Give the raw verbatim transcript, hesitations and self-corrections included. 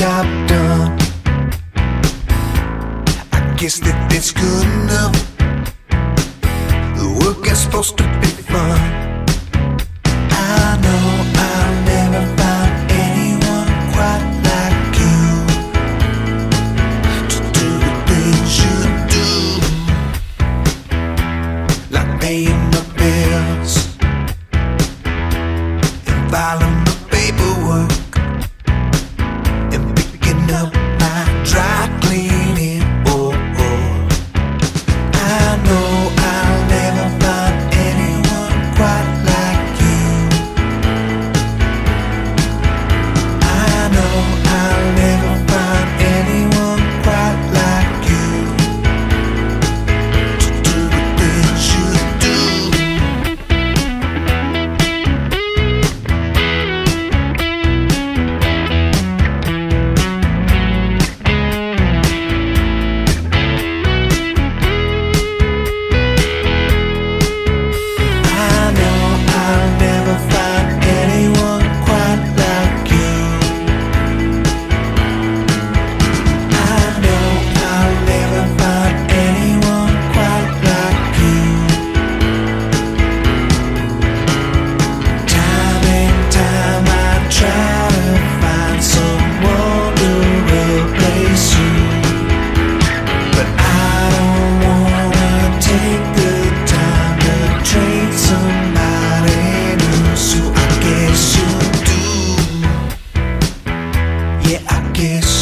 job done. I guess that it's good enough. The work is supposed to be fun. I know I'll never find anyone quite like you to do the things you do, like paying my bills and filing my paperwork and picking up my dry cleaning. Oh, oh. I know I'll never find anyone quite like you. I know I'll never find anyone quite like you to do the things you do. I know I'll never find anyone quite like you. I know I'll never find anyone quite like you. Time and time I try to find someone to replace you, but I don't wanna take the time to train somebody new. So I guess you do. Yeah, I guess